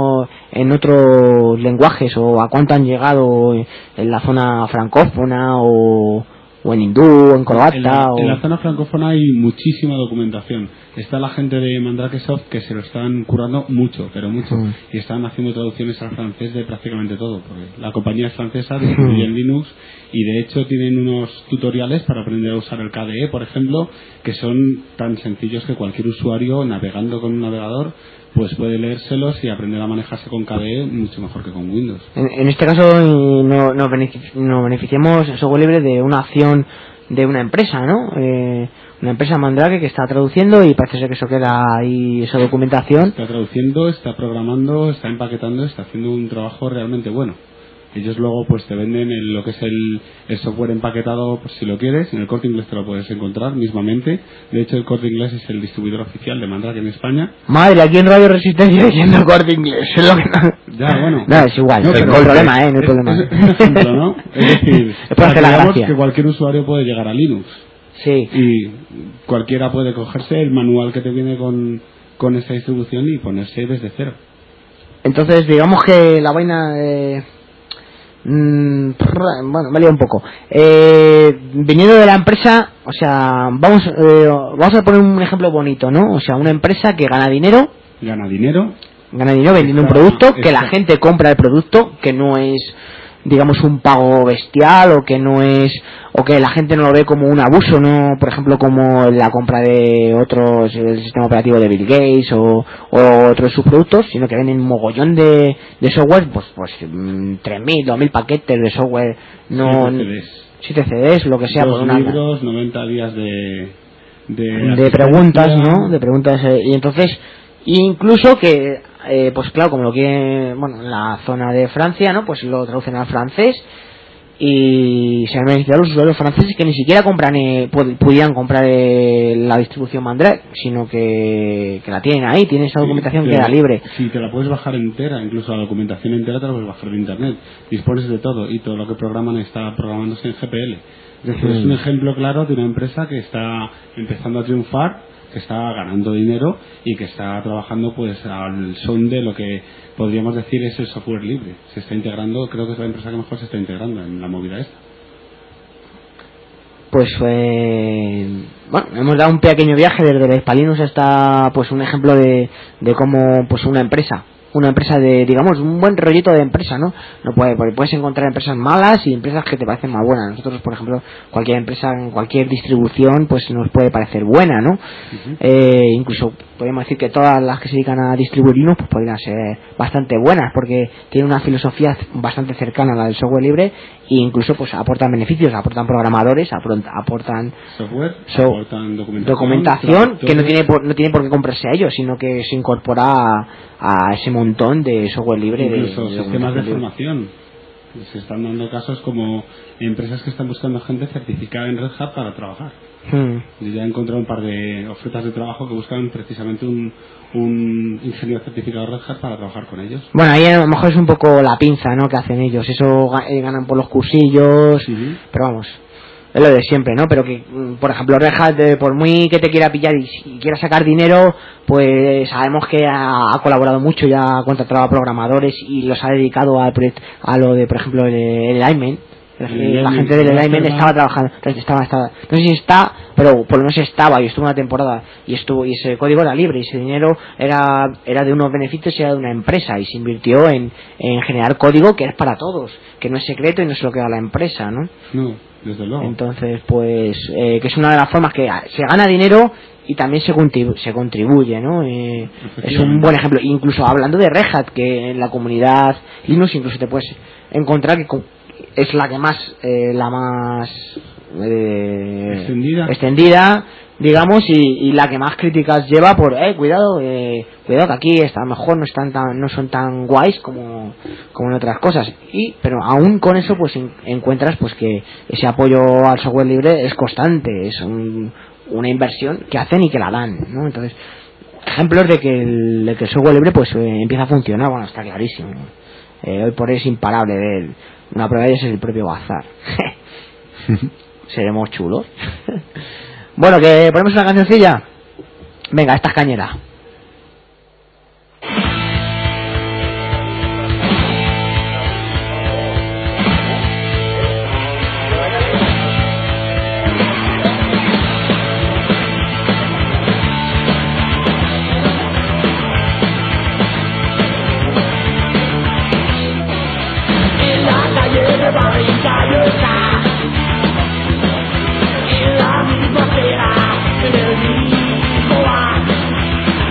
en otros lenguajes, o a cuánto han llegado en la zona francófona o en hindú, en croata. En la zona francófona hay muchísima documentación. Está la gente de Mandrakesoft que se lo están currando mucho, pero mucho, y están haciendo traducciones al francés de prácticamente todo, porque la compañía es francesa, distribuye en Linux, y de hecho tienen unos tutoriales para aprender a usar el KDE, por ejemplo, que son tan sencillos que cualquier usuario navegando con un navegador pues puede leérselos y aprender a manejarse con KDE mucho mejor que con Windows. En este caso nos beneficiamos en software libre de una acción de una empresa, ¿no? Una empresa Mandrake que está traduciendo, y parece ser que eso queda ahí, esa documentación. Está traduciendo, está programando, está empaquetando, está haciendo un trabajo realmente bueno. Ellos luego pues te venden lo que es el software empaquetado, pues, si lo quieres. En el Corte Inglés te lo puedes encontrar mismamente. De hecho, el Corte Inglés es el distribuidor oficial de Mandrake en España. Madre, aquí en Radio Resistencia diciendo el Corte Inglés, es lo que ya, bueno. No, es igual, no hay problema, no hay problema. Es un ejemplo, ¿no? Es decir, es por hacer la gracia. Que cualquier usuario puede llegar a Linux. Sí. Y cualquiera puede cogerse el manual que te viene con esa distribución y ponerse desde cero. Entonces, digamos que la vaina... bueno, me lío un poco. Viniendo de la empresa, o sea, vamos a poner un ejemplo bonito, ¿no? O sea, una empresa que gana dinero vendiendo un producto, que la gente compra el producto, que no es, digamos, un pago bestial, o que no es, o que la gente no lo ve como un abuso, no, por ejemplo, como la compra de otros, el sistema operativo de Bill Gates o otros de sus productos, sino que venden un mogollón de software, pues 3.000, 2.000 paquetes de software, no 7 CDs, lo que sea, por una libros, 90 días de preguntas, ¿no? De preguntas, y entonces incluso que pues claro, como lo quieren, bueno, en la zona de Francia, ¿no? Pues lo traducen al francés y se han beneficiado los usuarios franceses que ni siquiera compran pudieran comprar la distribución Mandrake, sino que la tienen ahí, tienen esa documentación que era libre. Sí, te la puedes bajar entera, incluso la documentación entera te la puedes bajar de internet, dispones de todo y todo lo que programan está programándose en GPL. Es decir, es un ejemplo claro de una empresa que está empezando a triunfar, que está ganando dinero y que está trabajando pues al son de lo que podríamos decir es el software libre. Se está integrando, creo que es la empresa que mejor se está integrando en la movida esta. Pues bueno, hemos dado un pequeño viaje desde el Hispalinus hasta pues un ejemplo de cómo pues una empresa de, digamos, un buen rollito de empresa, ¿no? No puedes encontrar empresas malas y empresas que te parecen más buenas. Nosotros, por ejemplo, cualquier empresa en cualquier distribución pues nos puede parecer buena, ¿no? Incluso podemos decir que todas las que se dedican a distribuir Linux pues podrían ser bastante buenas porque tienen una filosofía bastante cercana a la del software libre e incluso pues aportan beneficios, aportan programadores, aportan software, aportan documentación que no tiene por qué comprarse a ellos, sino que se incorpora a ese montón de software libre. Incluso sistemas de formación. Se están dando casos como empresas que están buscando gente certificada en Red Hat para trabajar. Yo ya he encontrado un par de ofertas de trabajo que buscan precisamente un ingeniero certificado de Red Hat para trabajar con ellos. Bueno, ahí a lo mejor es un poco la pinza, ¿no?, que hacen ellos. Eso ganan por los cursillos, pero vamos, es lo de siempre, ¿no? Pero que, por ejemplo, Red Hat, por muy que te quiera pillar y quiera sacar dinero, pues sabemos que ha colaborado mucho, ya ha contratado a programadores y los ha dedicado a lo de, por ejemplo, el alignment. La gente del alignment estaba trabajando, no sé si está, pero por lo menos estaba y estuvo una temporada y ese código era libre y ese dinero era de unos beneficios y era de una empresa y se invirtió en generar código que es para todos, que no es secreto y no se lo queda a la empresa, ¿no? No, desde luego. Entonces, pues, que es una de las formas que se gana dinero y también se contribuye, ¿no? Es un buen ejemplo. Incluso hablando de Red Hat, que en la comunidad Linux incluso te puedes encontrar que es la que más extendida, digamos, y la que más críticas lleva por cuidado que aquí está mejor, no son tan guays como en otras cosas, pero aún con eso pues encuentras pues que ese apoyo al software libre es constante, es una inversión que hacen y que la dan, ¿no? Entonces, ejemplos de que el software libre pues empieza a funcionar, bueno, está clarísimo. Hoy por hoy es imparable ver. Una prueba de ellos es el propio Bazar. Seremos chulos. Bueno, que ponemos una cancioncilla. Venga, esta es cañera. En la misma acera, en el mismo bar.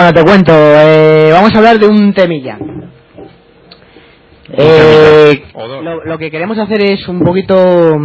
Bueno, te cuento, vamos a hablar de un temilla. Lo que queremos hacer es un poquito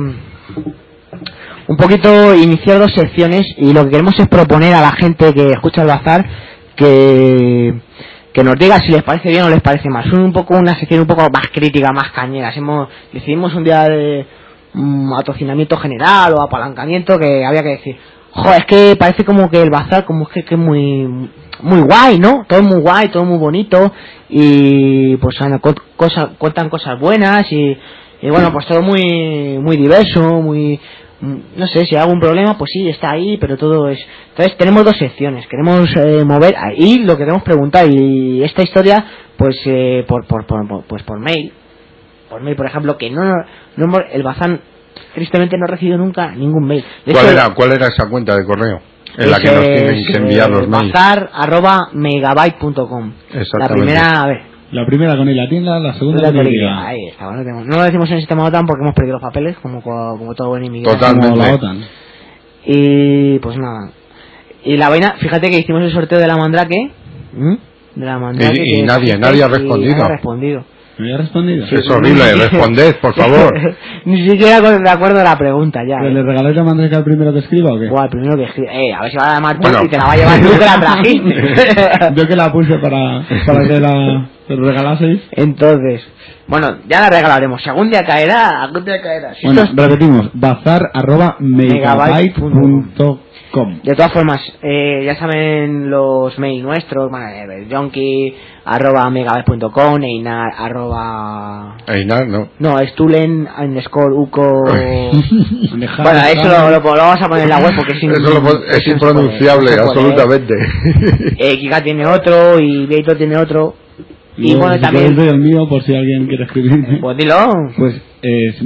iniciar 2 secciones, y lo que queremos es proponer a la gente que escucha el bazar que nos diga si les parece bien o les parece mal. Son una sección un poco más crítica, más cañera. Decidimos un día de atocinamiento general o apalancamiento, que había que decir, joder, es que parece como que el bazar como es que es muy guay, ¿no? Todo es muy guay, todo muy bonito, y pues cuentan cosas buenas, y bueno, pues todo muy diverso, no sé, si hay algún problema, pues sí, está ahí, pero todo es... Entonces tenemos 2 secciones, queremos mover, y lo que queremos preguntar, y esta historia, pues por mail, por ejemplo, que el bazar tristemente no ha recibido nunca ningún mail. ¿Cuál era esa cuenta de correo en la que nos tienen que enviar los mails? bazar@megabyte.com. La primera, a ver. La primera con la tienda, la segunda con el... Ahí está, no lo decimos en el sistema OTAN porque hemos perdido los papeles, como todo buen inmigrante. Totalmente. Como la OTAN. Y pues nada. Y la vaina, fíjate que hicimos el sorteo de la Mandrake. De la Mandrake. Y nadie ha respondido. ¿Me había respondido? Sí, es horrible, responded, por favor. Ni siquiera de acuerdo a la pregunta ya. ¿Pero le regaláis la Mandrake al primero que escriba o qué? Al primero que escriba. A ver si va a llamar tú y te la va a llevar tú, que la trajiste. Yo que la puse para que la regalaseis. Entonces, bueno, ya la regalaremos. Si algún día caerá, Si bueno, repetimos, bazar@megabyte.com. De todas formas, ya saben los mails nuestros, jonky@megabyte.com, Einar no, Stulen _uco. Bueno, eso lo vamos a poner en la web porque es impronunciable, absolutamente. Kika tiene otro y Vieito tiene otro. Y bueno, también doy el mío por si alguien quiere escribirme. Pues dilo. Pues es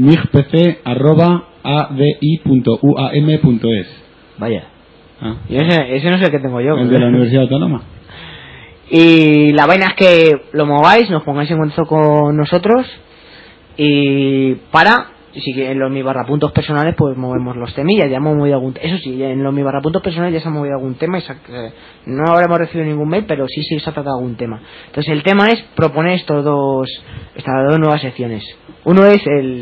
migpc@adi.uam.es. Vaya. Y ese no es el que tengo yo. El de la Universidad Autónoma. Y la vaina es que lo mováis, nos pongáis en contacto con nosotros, y si en los mi barrapuntos personales pues movemos los temillas. Ya hemos movido eso sí, en los mi barrapuntos personales ya se ha movido algún tema, no habremos recibido ningún mail, pero sí se ha tratado algún tema. Entonces el tema es proponer estas 2 nuevas secciones. Uno es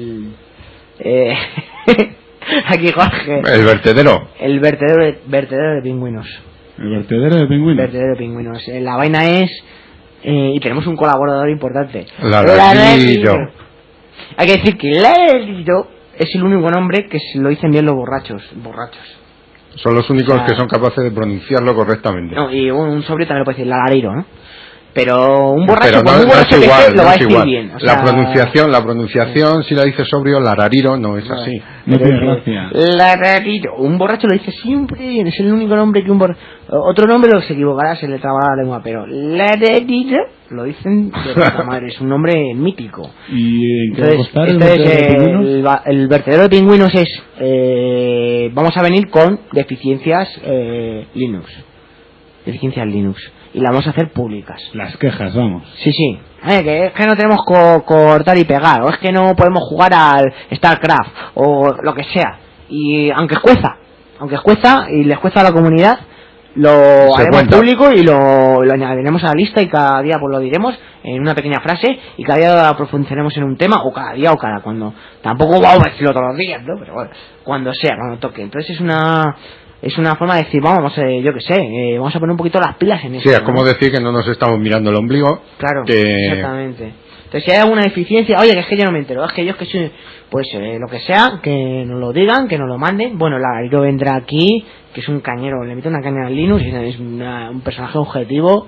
aquí Jorge, el vertedero de pingüinos. ¿El vertedero de pingüinos? La vaina es... y tenemos un colaborador importante. Laradillo. Hay que decir que Laradillo es el único nombre que se lo dicen bien los borrachos. Son los únicos que son capaces de pronunciarlo correctamente. No, y un sobrio también lo puede decir Laradillo, ¿no? Pero un borracho, un borracho que igual, lo va a decir bien. La pronunciación, si la dice sobrio, larariro, no es así. No tiene gracia. Larariro. Un borracho lo dice siempre bien. Es el único nombre que otro nombre lo se equivocará, se le trabará la lengua. Pero larariro lo dicen de puta madre. Es un nombre mítico. ¿Y en qué entonces, va a costar el vertedero de pingüinos es... vamos a venir con deficiencias Linux. Y las vamos a hacer públicas. Las quejas, vamos. Sí. Que es que no tenemos cortar y pegar, o es que no podemos jugar al StarCraft, o lo que sea. Y aunque escueza y les cuesta a la comunidad, lo haremos público y lo añadiremos a la lista, y cada día pues lo diremos en una pequeña frase, y cada día profundizaremos en un tema, o cada día o cada cuando. Tampoco vamos a decirlo todos los días, ¿no? Pero bueno, cuando toque. Entonces es una forma de decir, vamos, yo que sé, vamos a poner un poquito las pilas en eso. Sí, es como decir que no nos estamos mirando el ombligo. Claro, exactamente. Entonces, si hay alguna deficiencia, oye, que es que yo no me entero, es que yo es que soy, pues lo que sea, que nos lo digan, que nos lo manden. Bueno, Laradillo vendrá aquí, que es un cañero, le meto una caña al Linux, y es un personaje objetivo,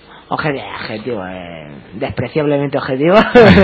despreciablemente objetivo.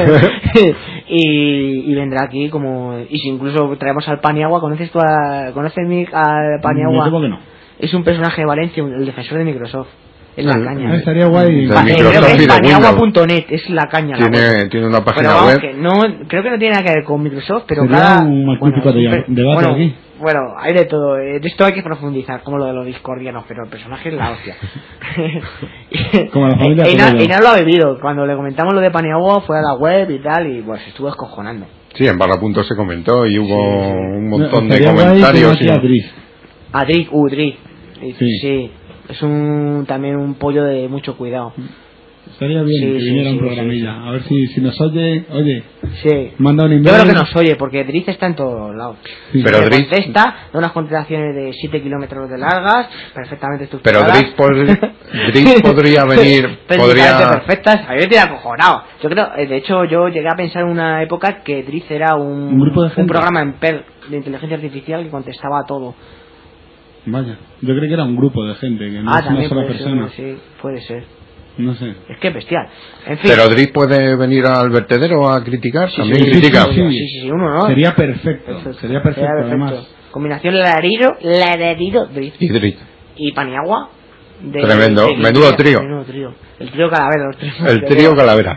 y vendrá aquí y si incluso traemos al Paniagua. ¿Conoces al Paniagua? No, no. Es un personaje de Valencia, el defensor de Microsoft. Es la caña. Estaría guay. Creo que es paniagua.net, es la caña. Tiene una página web. Creo que no tiene nada que ver con Microsoft, pero sería un magnífico debate aquí. Bueno, hay de todo. De esto hay que profundizar, como lo de los discordianos, pero el personaje es la hostia. Como la familia. Einar lo ha bebido. Cuando le comentamos lo de Paniagua, fue a la web y tal, y pues estuvo escojonando. Sí, en Barrapunto se comentó y hubo un montón de comentarios. Adric. Sí. Es también un pollo de mucho cuidado. Estaría bien que viniera un programilla. Sí. A ver si nos oye. Oye, sí. manda un email. Yo creo que nos oye, porque Driz está en todos lados. Sí. Pero Driz contesta, da unas constelaciones de 7 kilómetros de largas, perfectamente estructuradas. Pero Driz podría venir. Perfectas. A mí me tiene acojonado. Yo creo, de hecho, yo llegué a pensar en una época que Driz era un grupo de gente. Un programa en PER de inteligencia artificial que contestaba a todo. Vaya, yo creo que era un grupo de gente, que no es una sola persona. Sí, puede ser. No sé. Es que bestial. En fin. Pero Driz puede venir al vertedero a criticar. También critica. Sí, uno, ¿no? Sería perfecto. Sería perfecto, además. Combinación laderido, Driz. Y Driz. Y Paniagua. Tremendo. Menudo trío. El trío Calavera. El trío Calavera.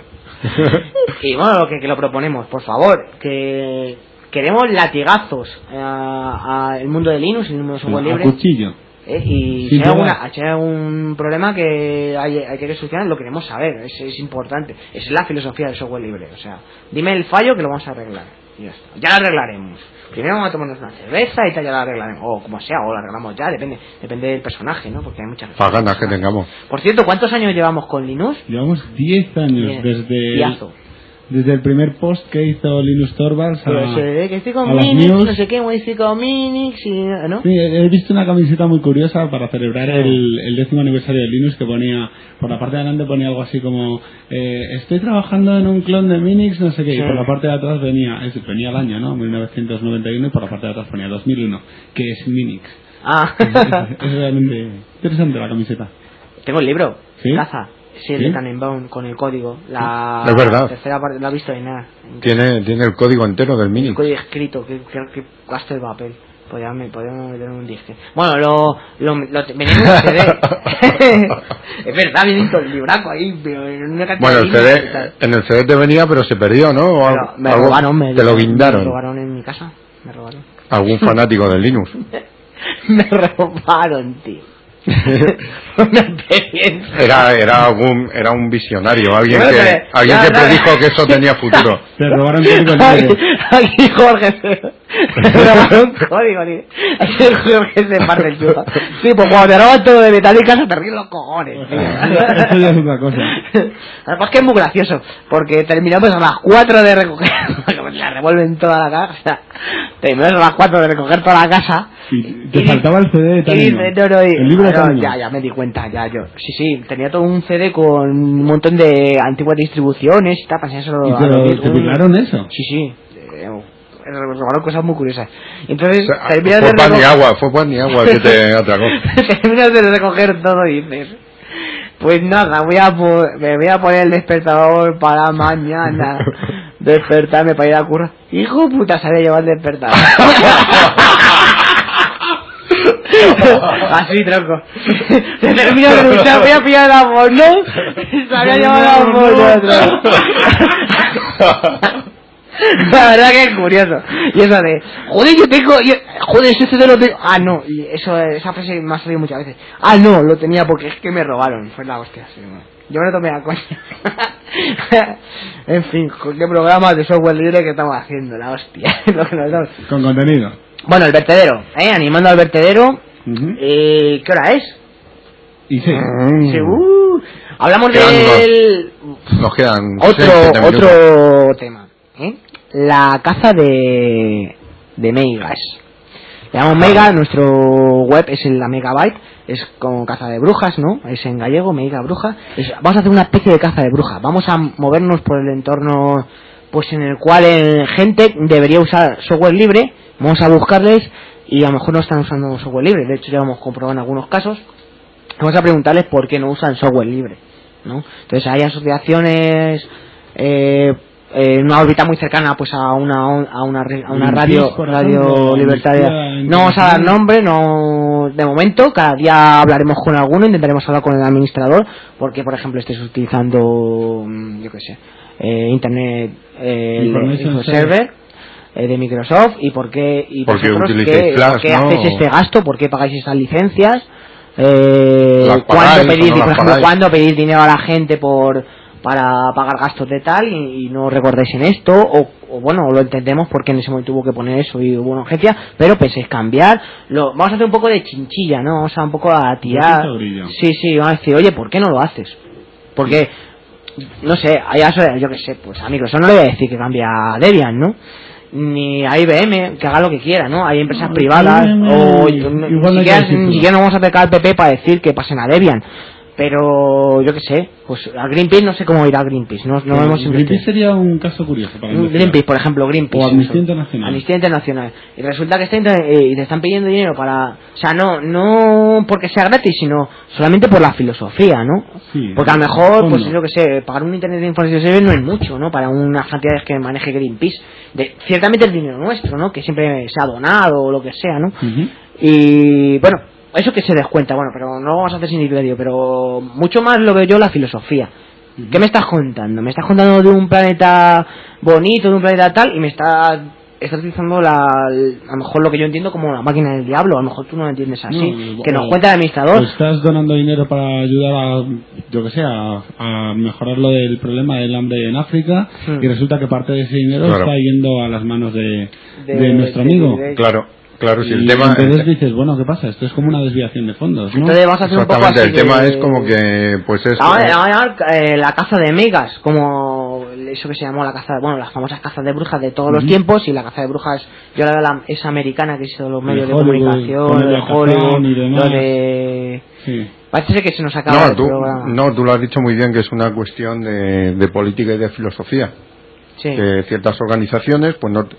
Y bueno, que lo proponemos, por favor, que queremos latigazos al mundo de Linux y el mundo de software libre. A cuchillo. Y si hay algún problema que hay que solucionar, lo queremos saber, es importante. Esa es la filosofía del software libre. O sea, dime el fallo que lo vamos a arreglar. Y ya está. Ya lo arreglaremos. Primero vamos a tomarnos una cerveza y tal, ya la arreglaremos. O como sea, o la arreglamos ya, depende del personaje, ¿no? Porque hay muchas ganas que tengamos. Por cierto, ¿cuántos años llevamos con Linux? Llevamos 10 años desde el primer post que hizo Linus Torvalds que estoy con Minix, no sé qué, estoy con Minix, ¿no? Sí, he visto una camiseta muy curiosa para celebrar el 10º aniversario de Linux, que ponía, por la parte de adelante ponía algo así como estoy trabajando en un clon de Minix, no sé qué, y por la parte de atrás venía el año, ¿no? 1991, y por la parte de atrás ponía 2001, que es Minix. Es realmente interesante la camiseta. Tengo el libro, ¿sí? Caza. Sí, el de Tannenbaum con el código. Es verdad. La tercera parte la he visto en nada. Tiene el código entero del Minix. El código escrito, que gasto el papel. Podríamos meter en un disque. Bueno, venía en un CD. Es verdad, viene todo el libraco ahí. Pero en una cantidad en el CD te venía, pero se perdió, ¿no? Pero me robaron, te lo guindaron. Me robaron en mi casa. Me robaron. Algún fanático del Linux. Me robaron, tío. Era un visionario, alguien que predijo que eso tenía futuro. Te robaron código libre. Aquí Jorge me robaron código libre. Aquí Jorge se parte el chulo. Sí, pues cuando te roban todo de Metallica se te ríen los cojones. Eso ya es otra cosa. Además que es muy gracioso, porque terminamos a las 4 de recoger, la revuelven toda la casa. Terminamos a las 4 de recoger toda la casa. Te faltaba el CD de Tanino. El libro de Tanino. Ya me di cuenta, Sí, tenía todo un CD con un montón de antiguas distribuciones y tal, para enseñárselo ¿Y te firmaron eso? Sí. Robaron cosas muy curiosas. Entonces, fue Paniagua que te atracó. Terminas de recoger todo y dices, pues nada, me voy a poner el despertador para mañana. Despertarme para ir a currar. Hijo de puta, se había llevado el despertador. Así, tronco. Se termina de luchar, voy a pillar la porno. Se había llevado la porno. La verdad que es curioso. Y eso de, joder, ese CD lo tengo. Ah, no, y esa frase me ha salido muchas veces. Ah, no, lo tenía porque es que me robaron. Fue la hostia, sí, bueno. Yo me lo tomé a coña. En fin, ¿qué programas de software libre que estamos haciendo? La hostia. Con contenido. Bueno, el vertedero, animando al vertedero. ¿Qué hora es? Y sí. Hablamos del... Nos quedan otro tema. La caza de megas. Le llamamos mega, nuestro web es en la megabyte, es como caza de brujas, ¿no? Es en gallego, mega bruja. Vamos a hacer una especie de caza de bruja. Vamos a movernos por el entorno pues en el cual gente debería usar software libre. Vamos a buscarles y a lo mejor no están usando software libre. De hecho ya hemos comprobado en algunos casos. Vamos a preguntarles por qué no usan software libre, ¿no? Entonces hay asociaciones en una órbita muy cercana pues a una radio libertaria. No vamos a dar nombre, no de momento. Cada día hablaremos con alguno, intentaremos hablar con el administrador porque por ejemplo estés utilizando yo qué sé, internet server de Microsoft y por qué vosotros qué hacéis este gasto, por qué pagáis esas licencias, cuándo pedís dinero a la gente por para pagar gastos de tal y no recordáis en esto, o bueno, lo entendemos porque en ese momento hubo que poner eso y hubo una urgencia, pero penséis cambiar, vamos a hacer un poco de chinchilla, ¿no? Vamos a un poco a tirar, sí, vamos a decir, oye, ¿por qué no lo haces? Porque, no sé, yo qué sé, pues a Microsoft no le voy a decir que cambie a Debian, ¿no? Ni a IBM, que haga lo que quiera, ¿no? Hay empresas privadas, o ni siquiera no vamos a pecar al PP para decir que pasen a Debian. Pero yo qué sé, pues a Greenpeace no sé cómo irá a Greenpeace, no hemos Greenpeace sería un caso curioso para Greenpeace, por ejemplo, Greenpeace o Amnistía Internacional. Amnistía Internacional. Y resulta que y te están pidiendo dinero para, o sea, no porque sea gratis, sino solamente por la filosofía, ¿no? Sí, porque a lo mejor, pues yo que sé, pagar un internet de información no es mucho, ¿no? Para unas cantidades que maneje Greenpeace. Ciertamente el dinero nuestro, ¿no? Que siempre se ha donado o lo que sea, ¿no? Y bueno, eso que se descuenta, bueno, pero no lo vamos a hacer sin criterio, pero mucho más lo veo yo la filosofía. ¿Qué me estás contando? Me estás contando de un planeta bonito, de un planeta tal, y me estás utilizando a lo mejor lo que yo entiendo como la máquina del diablo. A lo mejor tú no lo entiendes así, que nos cuenta el administrador. Pues estás donando dinero para ayudar a, yo que sé, a mejorar lo del problema del hambre en África, y resulta que parte de ese dinero está yendo a las manos de nuestro amigo. Claro, si el tema... Entonces dices, bueno, ¿qué pasa? Esto es como una desviación de fondos, ¿no? Entonces vamos a hacer un poco así el tema es como que, pues es... Vamos a llamar la caza de megas, como eso que se llamó la caza, bueno, las famosas cazas de brujas de todos los tiempos, y la caza de brujas, yo la veo esa americana que hizo los medios de comunicación, de Hollywood, lo de... Sí. Parece que se nos acaba el programa. No, tú lo has dicho muy bien, que es una cuestión de política y de filosofía. Sí. Que ciertas organizaciones, pues no...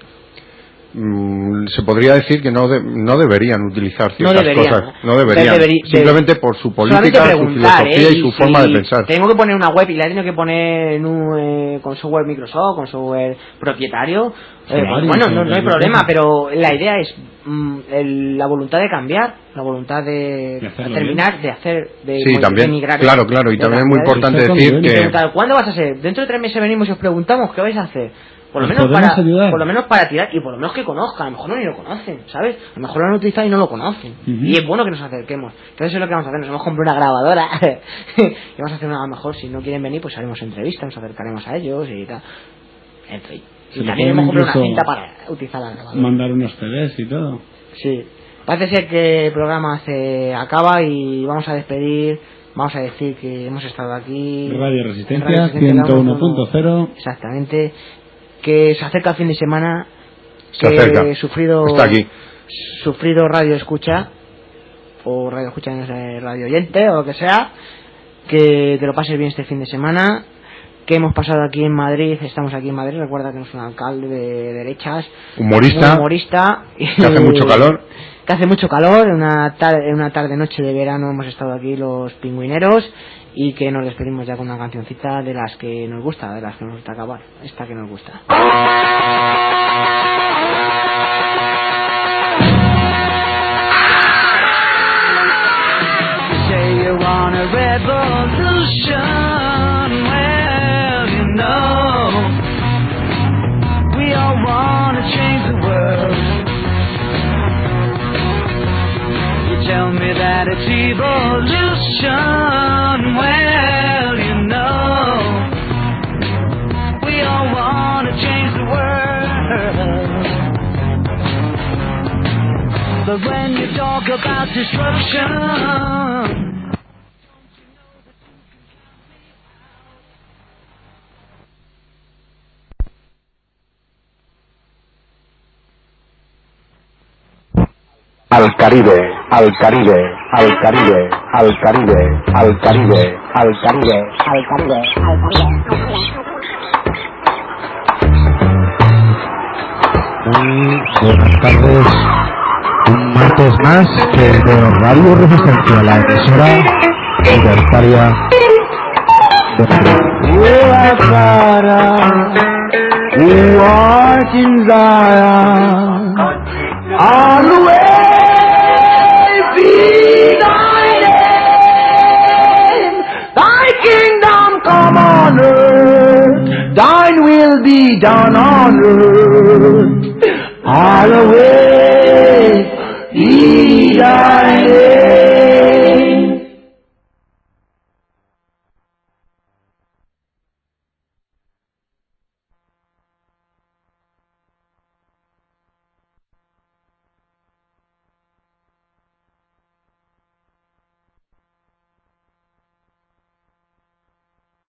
se podría decir que no deberían utilizar ciertas cosas, no deberían, simplemente por su política, su filosofía y su forma de pensar. Tengo que poner una web y la tengo que poner con software Microsoft, con software propietario, bueno, no hay problema, pero la idea es la voluntad de cambiar, la voluntad de terminar, de hacer, sí, también, migrar. Claro, y también es muy importante decir que... ¿Cuándo vas a ser? Dentro de 3 meses venimos y os preguntamos qué vais a hacer. Por lo menos para tirar, y por lo menos que conozcan. A lo mejor no ni lo conocen, ¿sabes? A lo mejor lo han utilizado y no lo conocen. Y es bueno que nos acerquemos. Entonces es lo que vamos a hacer. Nos hemos comprado una grabadora y vamos a hacer a lo mejor, si no quieren venir, pues haremos entrevistas, nos acercaremos a ellos y tal. En fin. Y también hemos comprado una cinta para utilizar la grabadora. Mandar unos CDs y todo. Sí. Parece ser que el programa se acaba y vamos a despedir. Vamos a decir que hemos estado aquí. Radio Resistencia 101.0. Exactamente. Que se acerca el fin de semana, que he sufrido radio escucha, o radio escucha en radio oyente, o lo que sea, que te lo pases bien este fin de semana, que hemos pasado aquí en Madrid, estamos aquí en Madrid, recuerda que no es un alcalde de derechas, humorista, que hace mucho calor. Que hace mucho calor, en una tarde-noche de verano hemos estado aquí los pingüineros, y que nos despedimos ya con una cancioncita de las que nos gusta, acabar, esta que nos gusta. Say you want a revolution, well, you know, we all want to change the world. You tell me that it's evolution, well, you know, we all want to change the world. But when you talk about destruction, al Caribe, al Caribe, al Caribe, al Caribe, al Caribe, al Caribe, al Caribe, al Caribe. Muy buenas tardes, un martes más de Radio Resistencia, la emisora libertaria de Madrid. Thy kingdom come on earth, thine will be done on earth. Hallowed be thy name.